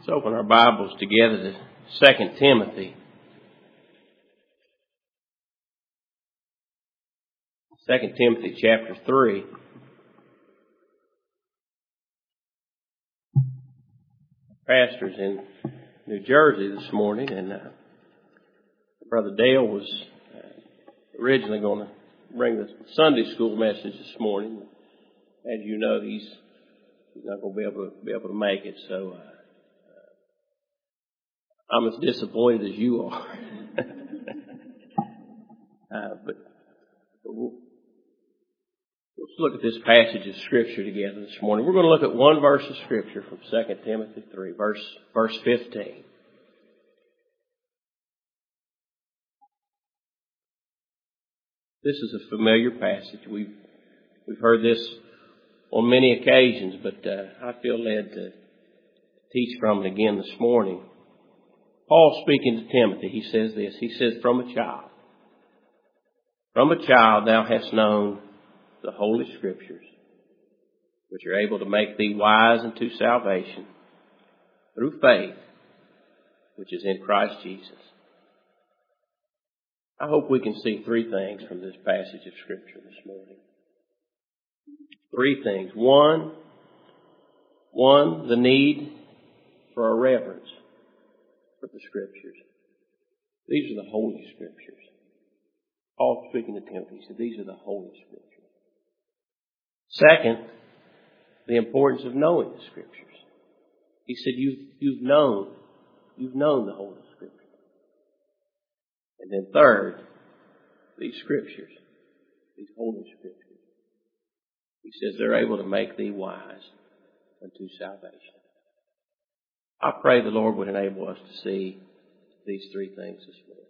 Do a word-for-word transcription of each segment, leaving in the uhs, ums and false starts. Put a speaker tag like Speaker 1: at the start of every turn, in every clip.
Speaker 1: Let's open our Bibles together to Second Timothy. Second Timothy chapter three. Pastor's in New Jersey this morning, and uh, Brother Dale was uh, originally going to bring the Sunday school message this morning. As you know, he's, he's not going to be able to be able to make it, so uh, I'm as disappointed as you are. uh, but we'll, let's look at this passage of Scripture together this morning. We're going to look at one verse of Scripture from Second Timothy three, verse verse fifteen. This is a familiar passage. We've we've heard this on many occasions, but uh, I feel led to teach from it again this morning. Paul speaking to Timothy, he says this. He says, "From a child, from a child thou hast known the Holy Scriptures, which are able to make thee wise unto salvation through faith, which is in Christ Jesus." I hope we can see three things from this passage of Scripture this morning. Three things. One, one, the need for a reverence for the Scriptures. These are the Holy Scriptures. Paul speaking to Timothy, he said, these are the Holy Scriptures. Second, the importance of knowing the Scriptures. He said, you've, you've known, you've known the Holy Scriptures. And then third, these Scriptures, these Holy Scriptures. He says they're able to make thee wise unto salvation. I pray the Lord would enable us to see these three things this morning.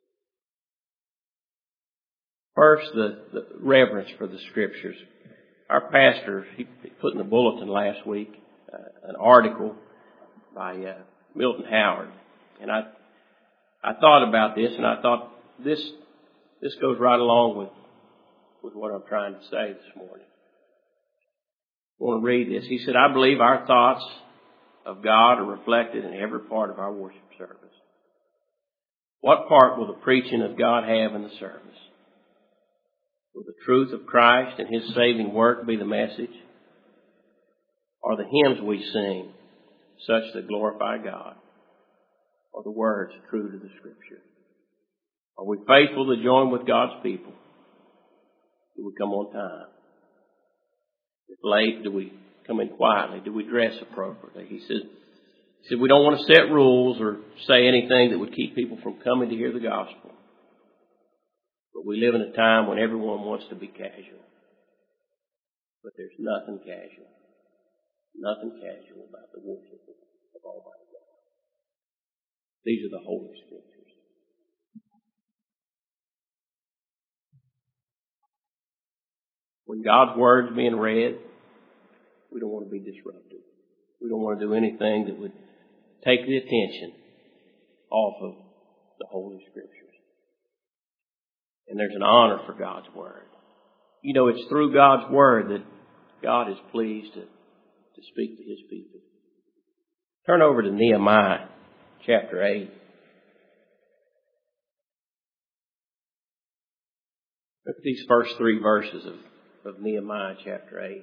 Speaker 1: First, the, the reverence for the Scriptures. Our pastor, he put in the bulletin last week uh, an article by uh, Milton Howard. And I I thought about this, and I thought this this goes right along with, with what I'm trying to say this morning. I want to read this. He said, "I believe our thoughts of God are reflected in every part of our worship service. What part will the preaching of God have in the service? Will the truth of Christ and His saving work be the message? Are the hymns we sing such that glorify God? Are the words true to the Scripture? Are we faithful to join with God's people? Do we come on time? If late, do we come in quietly? Do we dress appropriately?" He said, he said, we don't want to set rules or say anything that would keep people from coming to hear the gospel. But we live in a time when everyone wants to be casual. But there's nothing casual. Nothing casual about the worship of Almighty God. These are the Holy Scriptures. When God's Word's being read, we don't want to be disruptive. We don't want to do anything that would take the attention off of the Holy Scriptures. And there's an honor for God's Word. You know, it's through God's Word that God is pleased to, to speak to His people. Turn over to Nehemiah chapter eight. Look at these first three verses of, of Nehemiah chapter eight.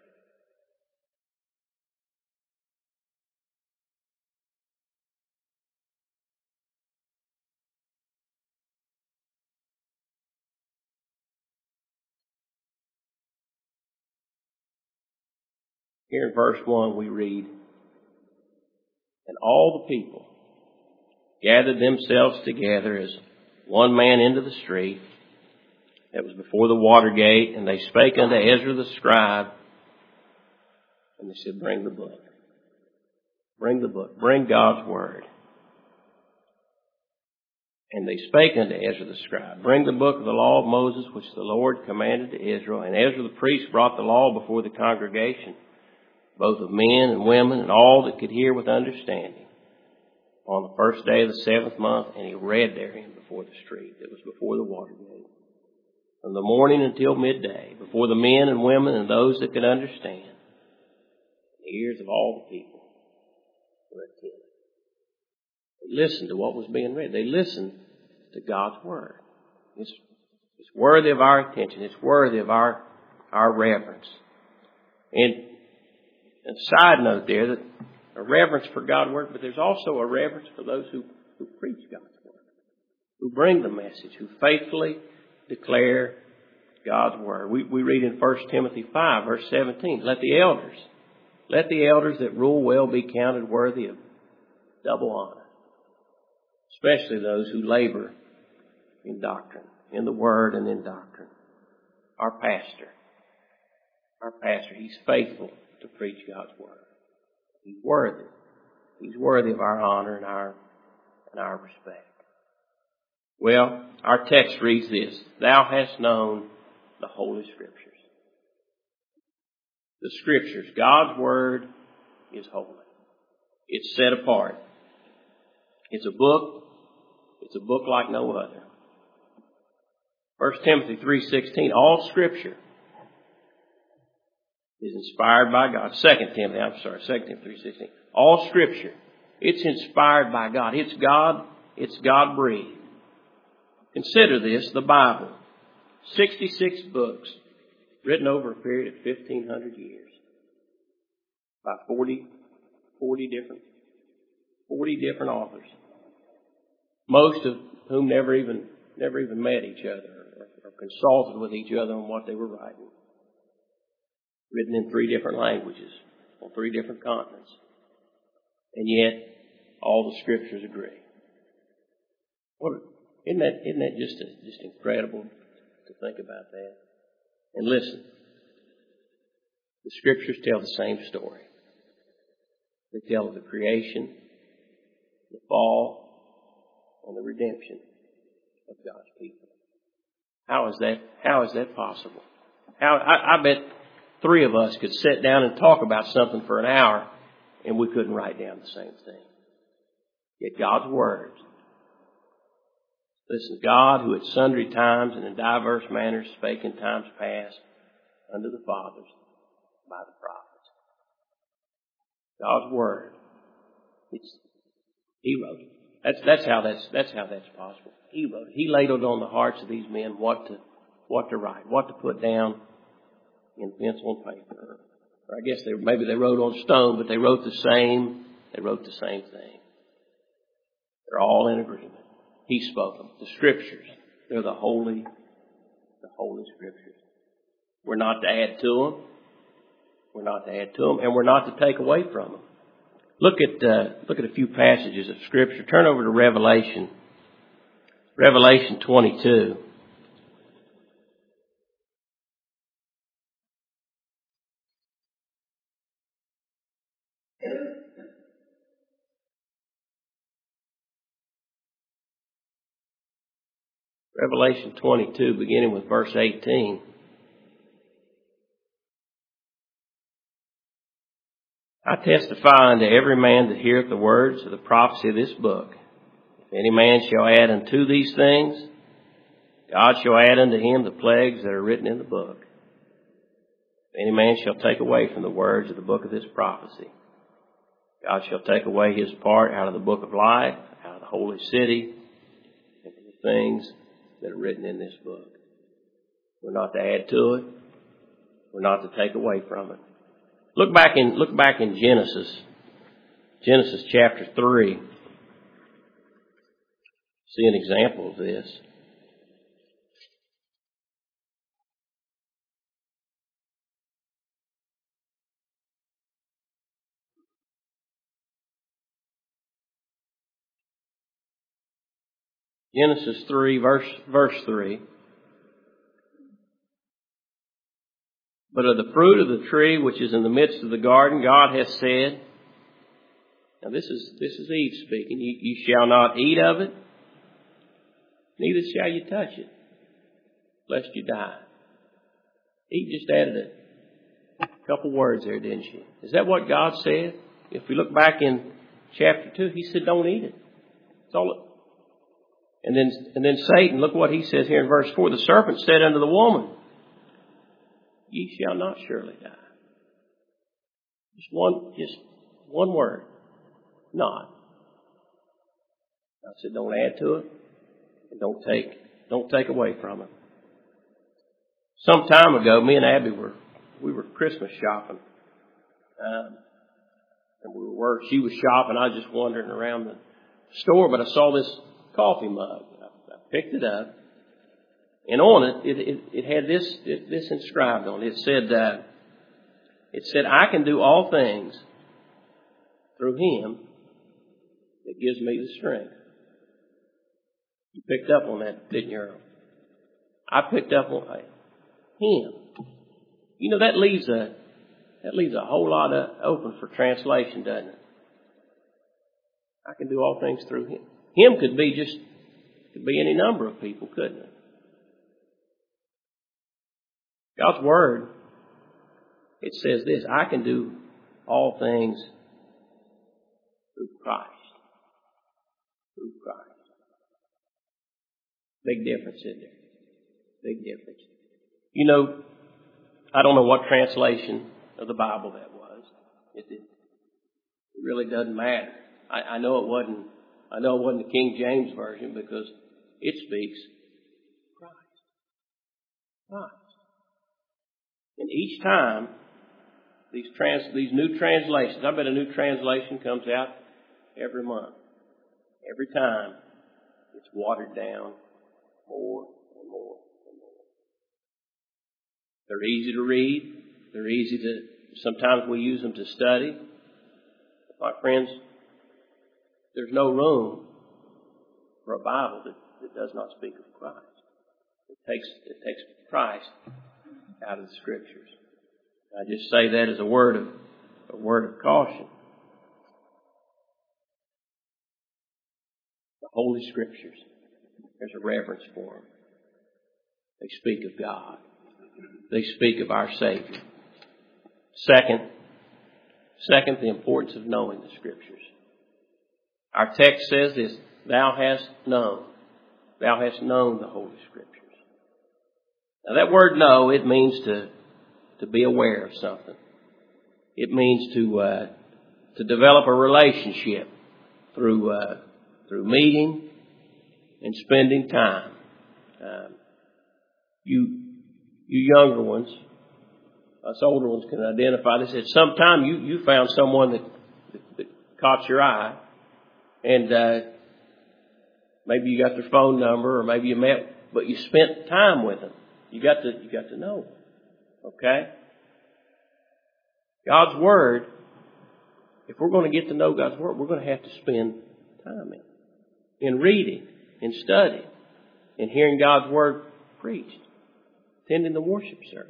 Speaker 1: Here in verse one we read, "And all the people gathered themselves together as one man into the street that was before the water gate, and they spake unto Ezra the scribe, and they said, Bring the book. Bring the book. Bring God's Word. And they spake unto Ezra the scribe, Bring the book of the law of Moses, which the Lord commanded to Israel. And Ezra the priest brought the law before the congregation, both of men and women, and all that could hear with understanding, on the first day of the seventh month, and he read therein before the street that was before the water gate, from the morning until midday, before the men and women and those that could understand, the ears of all the people. were attentive. They listened to what was being read. They listened to God's Word. It's, it's worthy of our attention. It's worthy of our, our reverence. And a side note there, that a reverence for God's Word, but there's also a reverence for those who, who preach God's Word, who bring the message, who faithfully declare God's Word. We, we read in First Timothy five, verse seventeen, let the elders, let the elders that rule well be counted worthy of double honor, especially those who labor in doctrine, in the Word and in doctrine. Our pastor, our pastor, he's faithful to preach God's Word. He's worthy. He's worthy of our honor and our, and our respect. Well, our text reads this: Thou hast known the Holy Scriptures. The Scriptures, God's Word, is holy. It's set apart. It's a book. It's a book like no other. First Timothy three sixteen, all Scripture is inspired by God. Second Timothy, I'm sorry, Second Timothy three sixteen. All Scripture, it's inspired by God. It's God, it's God breathed. Consider this, the Bible. sixty-six books written over a period of fifteen hundred years by forty, forty different, forty different authors. Most of whom never even, never even met each other or, or consulted with each other on what they were writing. Written in three different languages, on three different continents. And yet, all the Scriptures agree. What, isn't that, isn't that just, a, just incredible to think about that? And listen, the Scriptures tell the same story. They tell of the creation, the fall, and the redemption of God's people. How is that, how is that possible? How, I, I bet three of us could sit down and talk about something for an hour and we couldn't write down the same thing. Yet God's Word. Listen, God, who at sundry times and in diverse manners spake in times past unto the fathers by the prophets. God's Word. It's, He wrote it. That's, that's how that's, that's how that's possible. He wrote it. He laid it on the hearts of these men what to, what to write, what to put down in pencil and paper. Or I guess they, maybe they wrote on stone, but they wrote the same, they wrote the same thing. They're all in agreement. He spoke them. The Scriptures, they're the holy, the holy Scriptures. We're not to add to them. We're not to add to them, and we're not to take away from them. Look at, uh, look at a few passages of Scripture. Turn over to Revelation. Revelation twenty-two. Revelation twenty-two, beginning with verse eighteen. I testify unto every man that heareth the words of the prophecy of this book. If any man shall add unto these things, God shall add unto him the plagues that are written in the book. If any man shall take away from the words of the book of this prophecy, God shall take away his part out of the book of life, out of the holy city, and from the things that are written in this book. We're not to add to it. We're not to take away from it. Look back in, look back in Genesis. Genesis chapter three. See an example of this. Genesis three, verse, verse three. But of the fruit of the tree which is in the midst of the garden, God hath said, now this is, this is Eve speaking, you, you shall not eat of it, neither shall you touch it, lest you die. Eve just added a couple words there, didn't she? Is that what God said? If we look back in chapter two, He said, don't eat it. That's all it. And then, and then Satan, look what he says here in verse four. The serpent said unto the woman, ye shall not surely die. Just one, just one word. not. I said, don't add to it, and don't take, don't take away from it. Some time ago, me and Abby were, we were Christmas shopping. Um, and we were, she was shopping, I was just wandering around the store, but I saw this coffee mug. I, I picked it up, and on it, it, it, it had this, it, this inscribed on it. It said, uh, it said, I can do all things through Him that gives me the strength. You picked up on that, didn't you, Earl? I picked up on Him. You know, that leaves a, that leaves a whole lot of open for translation, doesn't it? I can do all things through Him. Him could be just, could be any number of people, couldn't it? God's Word, it says this, I can do all things through Christ. Through Christ. Big difference, isn't there? Big difference. You know, I don't know what translation of the Bible that was. It, it, it really doesn't matter. I, I know it wasn't. I know it wasn't the King James version because it speaks Christ. Christ. And each time these trans these new translations, I bet a new translation comes out every month. Every time it's watered down more and more and more. They're easy to read. They're easy to, sometimes we use them to study. My friends, there's no room for a Bible that, that does not speak of Christ. It takes, it takes Christ out of the Scriptures. I just say that as a word of, a word of caution. The Holy Scriptures, there's a reverence for them. They speak of God. They speak of our Savior. Second, second, the importance of knowing the Scriptures. Our text says this, thou hast known. Thou hast known the Holy Scriptures. Now that word know, it means to, to be aware of something. It means to, uh, to develop a relationship through, uh, through meeting and spending time. Um, you, you younger ones, us older ones can identify this. At some time you, you found someone that, that, that caught your eye, and uh, maybe you got their phone number, or maybe you met, but you spent time with them. You got to, you got to know them. Okay? God's Word, if we're going to get to know God's Word, we're going to have to spend time in in reading, in studying, in hearing God's Word preached, attending the worship service.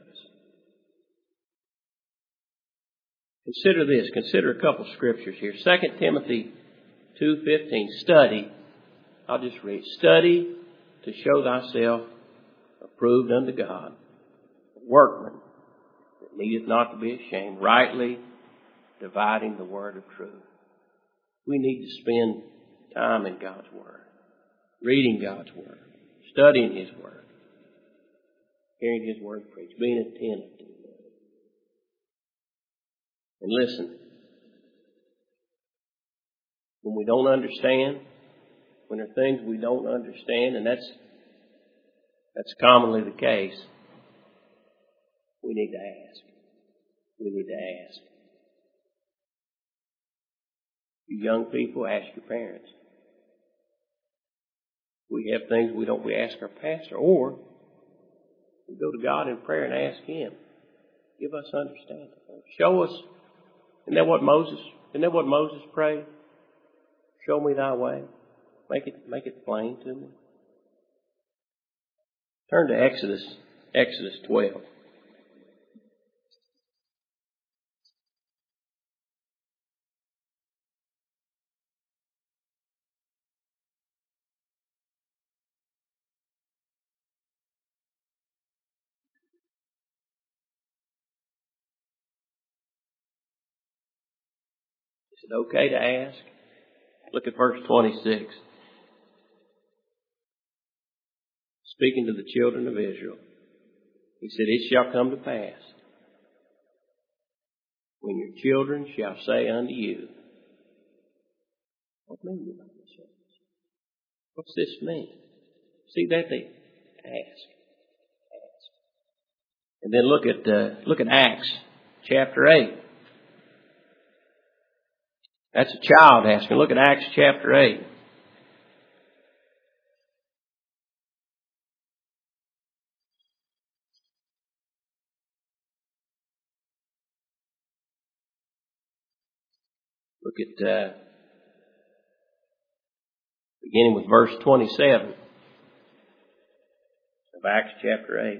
Speaker 1: Consider this. Consider a couple scriptures here. Second Timothy two fifteen. Study. I'll just read. Study to show thyself approved unto God, a workman that needeth not to be ashamed, rightly dividing the word of truth. We need to spend time in God's Word, reading God's Word, studying His Word, hearing His Word preached, being attentive to the Word. And listen, when we don't understand, when there are things we don't understand, and that's that's commonly the case, we need to ask. We need to ask. You young people, ask your parents. We have things we don't, we ask our pastor, or we go to God in prayer and ask Him. Give us understanding. Show us. Isn't that what Moses, isn't that what Moses prayed? Show me thy way. Make it, make it plain to me. Turn to Exodus, Exodus twelve. Is it okay to ask? Look at verse twenty-six. Speaking to the children of Israel, He said, it shall come to pass, when your children shall say unto you, mean about this service? What's this mean? See that they ask. Ask. And then look at, uh, look at Acts chapter eight. That's a child asking. Look at Acts chapter eight. Look at, uh, beginning with verse twenty-seven of Acts chapter eight.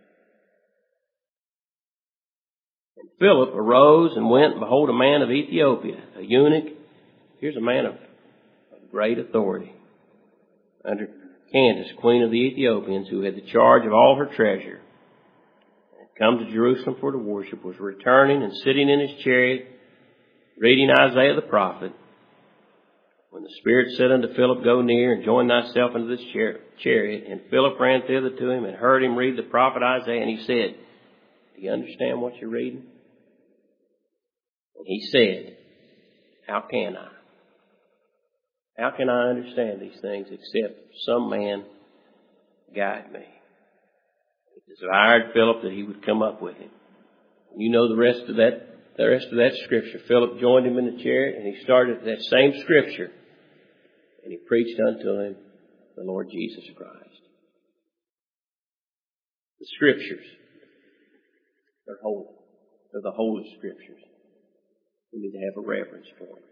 Speaker 1: And Philip arose and went, and behold, a man of Ethiopia, a eunuch. Here's a man of, of great authority under Candace, queen of the Ethiopians, who had the charge of all her treasure, had come to Jerusalem for to worship, was returning and sitting in his chariot, reading Isaiah the prophet, when the Spirit said unto Philip, Go near and join thyself unto this char- chariot. And Philip ran thither to him and heard him read the prophet Isaiah. And he said, Do you understand what you're reading? And he said, How can I? How can I understand these things except some man guide me? It desired Philip that he would come up with him. You know the rest of that, the rest of that scripture. Philip joined him in the chariot, and he started that same scripture, and he preached unto him the Lord Jesus Christ. The scriptures, they're holy. They're the holy scriptures. We need to have a reverence for them.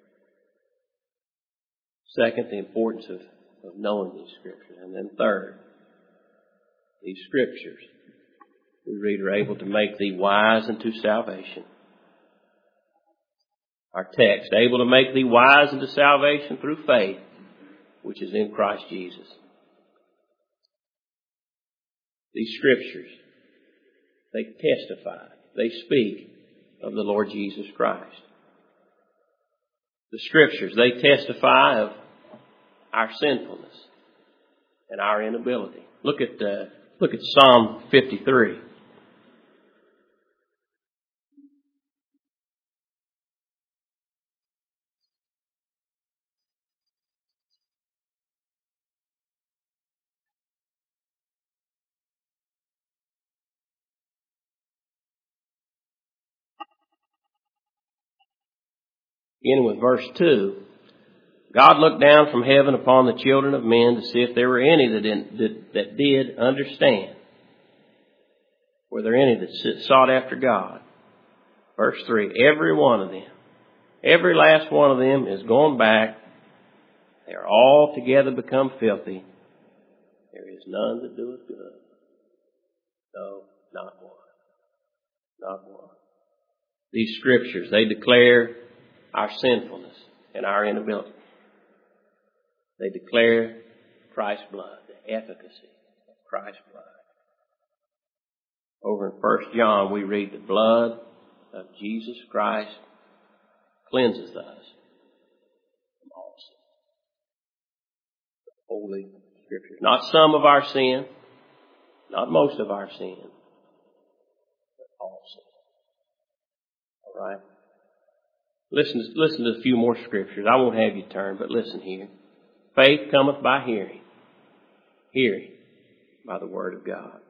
Speaker 1: Second, the importance of, of knowing these scriptures. And then third, these scriptures, we read, are able to make thee wise unto salvation. Our text, able to make thee wise unto salvation through faith, which is in Christ Jesus. These scriptures, they testify, they speak of the Lord Jesus Christ. The scriptures, they testify of our sinfulness and our inability. Look at uh, look at Psalm fifty-three. Beginning with verse two. God looked down from heaven upon the children of men to see if there were any that, didn't, that, that did understand. Were there any that sought after God? Verse three, every one of them, every last one of them is gone back. They are all together become filthy. There is none that doeth good. No, not one. Not one. These scriptures, they declare our sinfulness and our inability. They declare Christ's blood, the efficacy of Christ's blood. Over in First John, we read the blood of Jesus Christ cleanses us from all sin. Holy Scriptures. Not some of our sin, not most of our sin, but all sin. All right? Listen, listen to a few more scriptures. I won't have you turn, but listen here. Faith cometh by hearing. Hearing by the Word of God.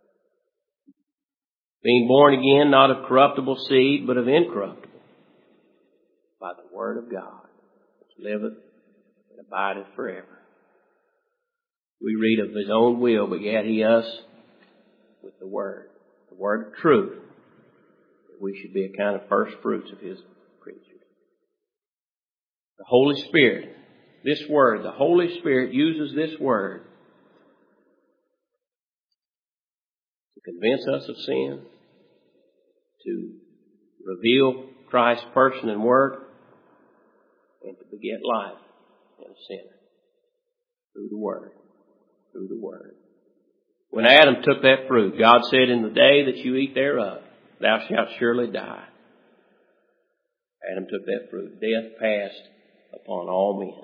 Speaker 1: Being born again, not of corruptible seed, but of incorruptible. By the Word of God, which liveth and abideth forever. We read of His own will, begat He us with the Word. The Word of truth. We should be a kind of first fruits of His creatures. The Holy Spirit. This Word, the Holy Spirit uses this Word to convince us of sin, to reveal Christ's person and work, and to beget life in a sinner. Through the Word. Through the Word. When Adam took that fruit, God said, In the day that you eat thereof, thou shalt surely die. Adam took that fruit. Death passed upon all men.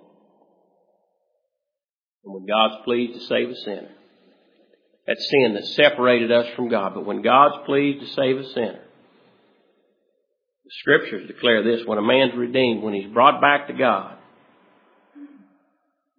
Speaker 1: And when God's pleased to save a sinner, that sin that separated us from God. But when God's pleased to save a sinner, the Scriptures declare this, when a man's redeemed, when he's brought back to God,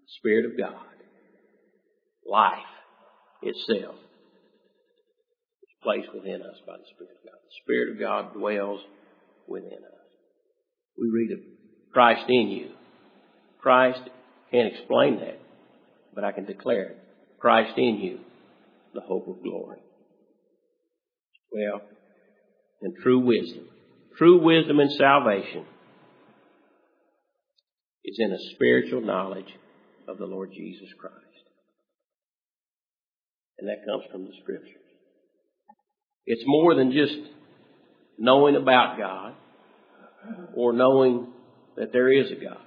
Speaker 1: The Spirit of God. Life itself is placed within us by the Spirit of God. The Spirit of God dwells within us. We read of Christ in you. Christ, can't explain that, but I can declare it. Christ in you, the hope of glory. Well, and true wisdom. True wisdom and salvation is in a spiritual knowledge of the Lord Jesus Christ. And that comes from the Scriptures. It's more than just knowing about God or knowing that there is a God.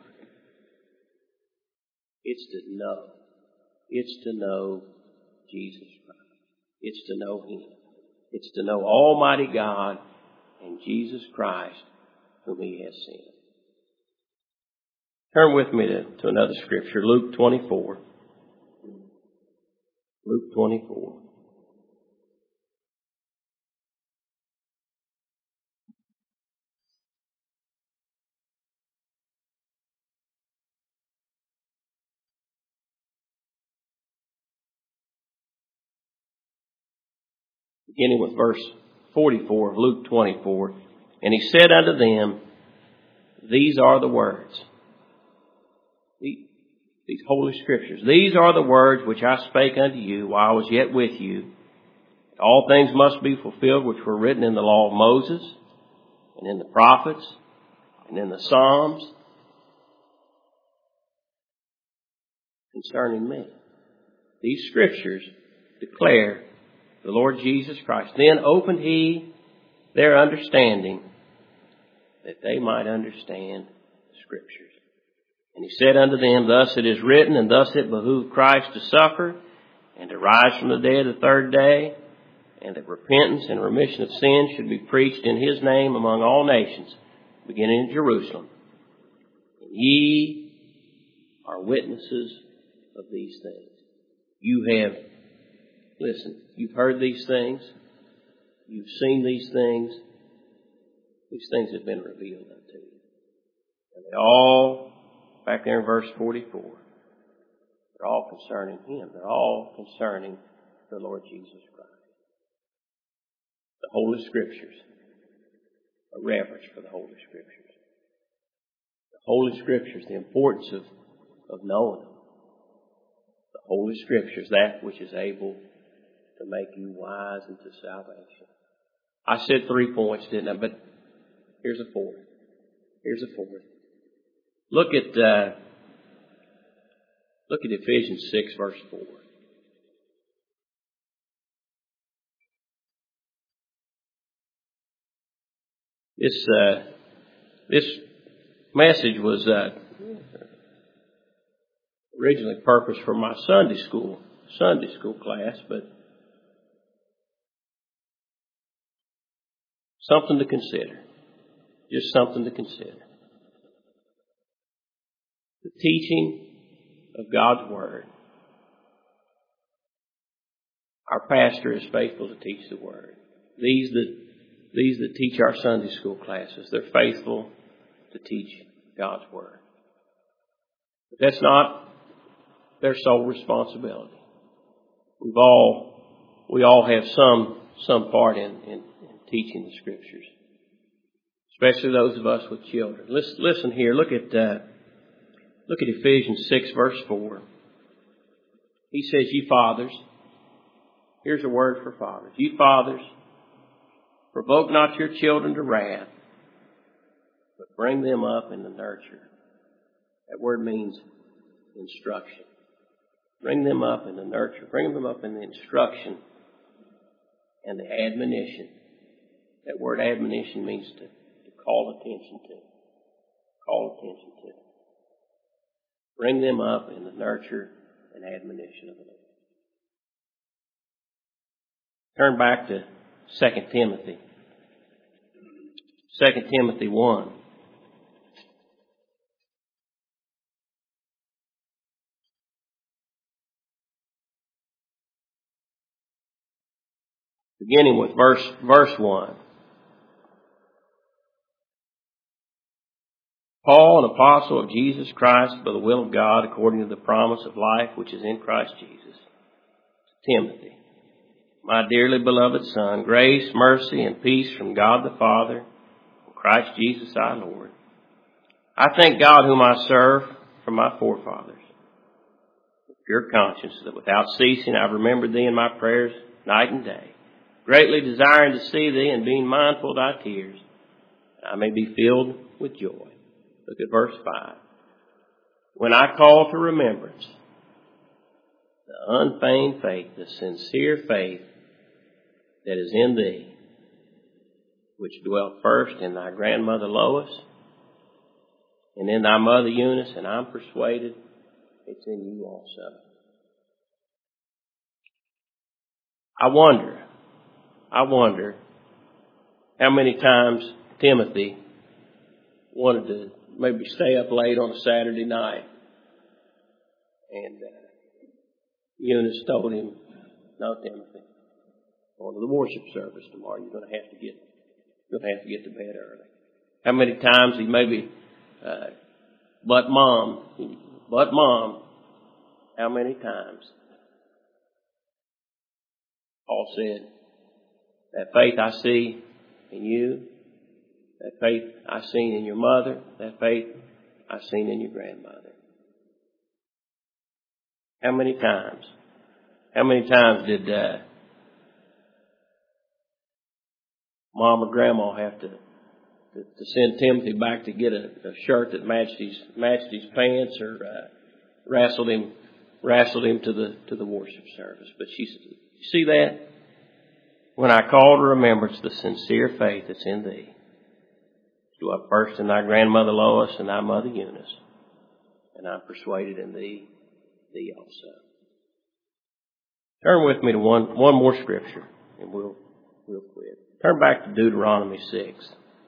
Speaker 1: It's to know. It's to know Jesus Christ. It's to know Him. It's to know Almighty God and Jesus Christ whom He has sent. Turn with me to, to another scripture, Luke twenty-four. Luke twenty-four. Beginning with verse forty-four of Luke twenty-four. And He said unto them, these are the words. These holy scriptures. These are the words which I spake unto you while I was yet with you. All things must be fulfilled which were written in the law of Moses, and in the prophets, and in the Psalms, concerning me. These scriptures declare the Lord Jesus Christ. Then opened He their understanding, that they might understand the Scriptures. And He said unto them, thus it is written, and thus it behooved Christ to suffer, and to rise from the dead the third day, and that repentance and remission of sins should be preached in His name among all nations, beginning in Jerusalem. And ye are witnesses of these things. You have, listen, you've heard these things, you've seen these things, these things have been revealed unto you. And they all, back there in verse forty-four, they're all concerning Him. They're all concerning the Lord Jesus Christ. The Holy Scriptures, a reverence for the Holy Scriptures. The Holy Scriptures, the importance of, of knowing them. The Holy Scriptures, that which is able to make you wise unto salvation. I said three points, didn't I? But here's a fourth. Here's a fourth. Look at uh, look at Ephesians six, verse four. This uh, this message was uh, originally purposed for my Sunday school Sunday school class, but something to consider. Just something to consider. The teaching of God's Word. Our pastor is faithful to teach the Word. These that these that teach our Sunday school classes, they're faithful to teach God's Word. But that's not their sole responsibility. We've all we all have some some part in, in, in teaching the Scriptures, especially those of us with children. Listen, listen here. Look at uh, look at Ephesians six, verse four. He says, "Ye fathers." Here's a word for fathers. "Ye fathers, provoke not your children to wrath, but bring them up in the nurture." That word means instruction. Bring them up in the nurture. Bring them up in the instruction and the admonition. That word admonition means to, to call attention to. Call attention to. Bring them up in the nurture and admonition of the Lord. Turn back to Second Timothy. Second Timothy one. Beginning with verse verse one. Paul, an apostle of Jesus Christ by the will of God, according to the promise of life which is in Christ Jesus. Timothy, my dearly beloved son, grace, mercy, and peace from God the Father, and Christ Jesus our Lord. I thank God whom I serve from my forefathers, with pure conscience, that without ceasing I remember thee in my prayers night and day, greatly desiring to see thee and being mindful of thy tears, that I may be filled with joy. Look at verse five. When I call to remembrance the unfeigned faith, the sincere faith that is in thee, which dwelt first in thy grandmother Lois and in thy mother Eunice, and I'm persuaded it's in you also. I wonder, I wonder how many times Timothy wanted to maybe stay up late on a Saturday night. And uh, Eunice told him, no, Timothy, going to the worship service tomorrow, you're going to have to get, you're going to have to get to bed early. How many times he maybe, uh, but mom, but mom, how many times? Paul said, that faith I see in you, that faith I seen in your mother, that faith I seen in your grandmother. How many times? How many times did uh, Mom or Grandma have to, to to send Timothy back to get a, a shirt that matched his matched his pants, or uh, wrestled him wrestled him to the to the worship service? But she said, "You see that? When I call to remembrance the sincere faith that's in thee, dwelt first in thy grandmother Lois and thy mother Eunice, and I'm persuaded in thee, thee also." Turn with me to one, one more scripture, and we'll, we'll quit. Turn back to Deuteronomy six.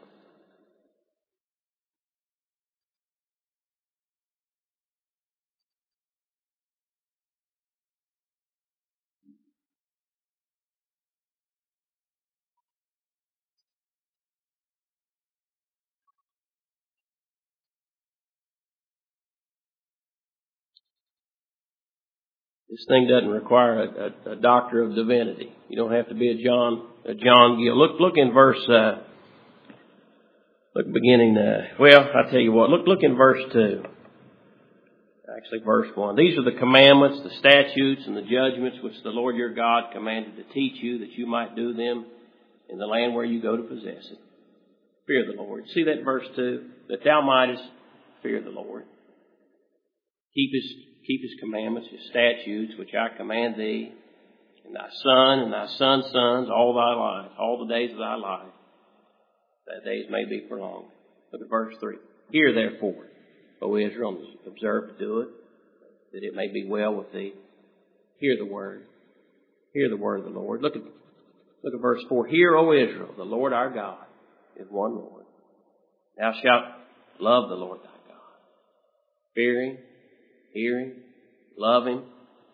Speaker 1: This thing doesn't require a, a, a doctor of divinity. You don't have to be a John a John Gill. Look look in verse uh, look beginning. Uh, well, I tell you what. Look look in verse two. Actually, verse one. These are the commandments, the statutes, and the judgments which the Lord your God commanded to teach you, that you might do them in the land where you go to possess it. Fear the Lord. See that verse two? That thou mightest fear the Lord. Keep his Keep his commandments, his statutes, which I command thee, and thy son and thy son's sons, all thy life, all the days of thy life, that days may be prolonged. Look at verse three. Hear therefore, O Israel, and observe to do it, that it may be well with thee. Hear the word. Hear the word of the Lord. Look at, look at verse four. Hear, O Israel, the Lord our God is one Lord. Thou shalt love the Lord thy God. Fear him. Hear him, love him.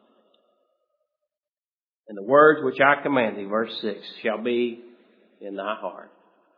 Speaker 1: And the words which I command thee, verse six, shall be in thy heart.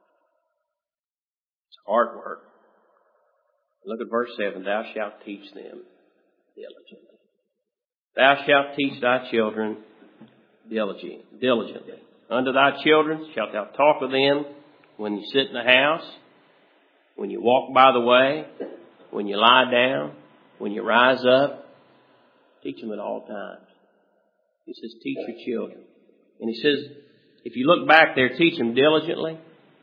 Speaker 1: It's hard work. Look at verse seven. Thou shalt teach them diligently. Thou shalt teach thy children diligently. Unto thy children shalt thou talk of them when you sit in the house, when you walk by the way, when you lie down, when you rise up. Teach them at all times. He says, teach your children. And he says, if you look back there, teach them diligently.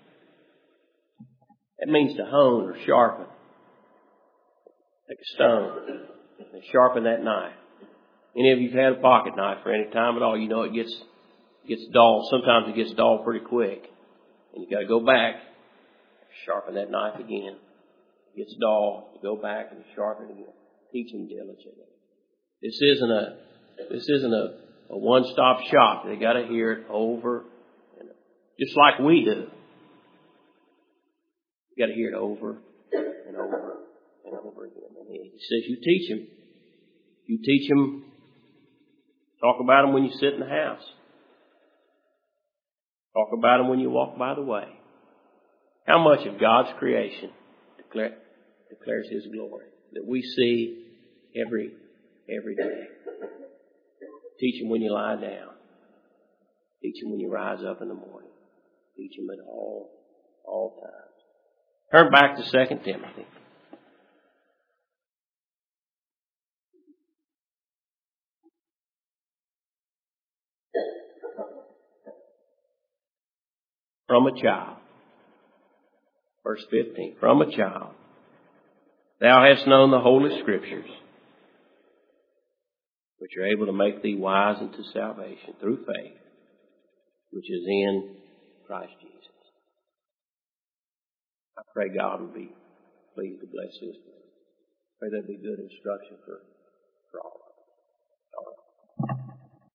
Speaker 1: That means to hone or sharpen. Take a stone and sharpen that knife. Any of you have had a pocket knife for any time at all, you know it gets gets dull. Sometimes it gets dull pretty quick. And you got to go back, sharpen that knife again. It gets dull, you go back and sharpen it again. Teach them diligently. This isn't a this isn't a, a one-stop shop. They got to hear it over, and just like we do. You got to hear it over and over and over again. And he says, you teach them. You teach them. Talk about them when you sit in the house. Talk about them when you walk by the way. How much of God's creation declare, declares His glory that we see every, every day. Teach Him when you lie down. Teach Him when you rise up in the morning. Teach Him at all, all times. Turn back to Second Timothy. From a child. Verse fifteen. From a child, thou hast known the Holy Scriptures, which are able to make thee wise unto salvation through faith, which is in Christ Jesus. I pray God will be pleased to bless this. Pray there'll be good instruction for, for all of us.